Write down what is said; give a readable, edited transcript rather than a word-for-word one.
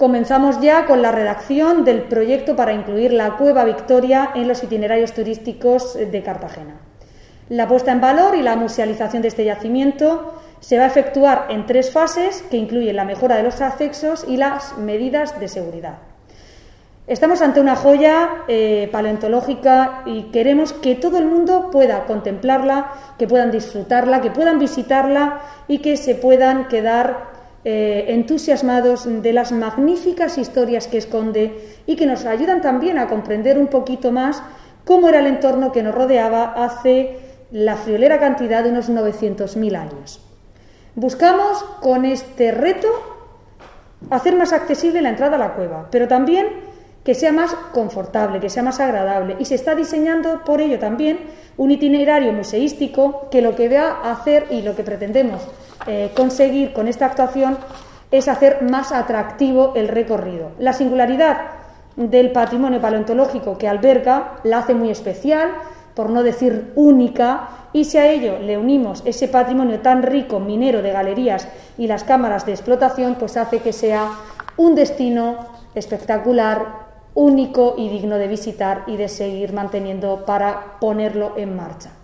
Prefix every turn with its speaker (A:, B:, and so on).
A: comenzamos ya con la redacción del proyecto para incluir la Cueva Victoria en los itinerarios turísticos de Cartagena. La puesta en valor y la musealización de este yacimiento se va a efectuar en 3 fases que incluyen la mejora de los accesos y las medidas de seguridad. Estamos ante una joya paleontológica y queremos que todo el mundo pueda contemplarla, que puedan disfrutarla, que puedan visitarla y que se puedan quedar entusiasmados de las magníficas historias que esconde y que nos ayudan también a comprender un poquito más cómo era el entorno que nos rodeaba hace la friolera cantidad de unos 900.000 años. Buscamos con este reto hacer más accesible la entrada a la cueva, pero también que sea más confortable, que sea más agradable, y se está diseñando por ello también un itinerario museístico que lo que va a hacer y lo que pretendemos conseguir con esta actuación es hacer más atractivo el recorrido. La singularidad del patrimonio paleontológico que alberga la hace muy especial, por no decir única, y si a ello le unimos ese patrimonio tan rico minero de galerías y las cámaras de explotación, pues hace que sea un destino espectacular, único y digno de visitar y de seguir manteniendo para ponerlo en marcha.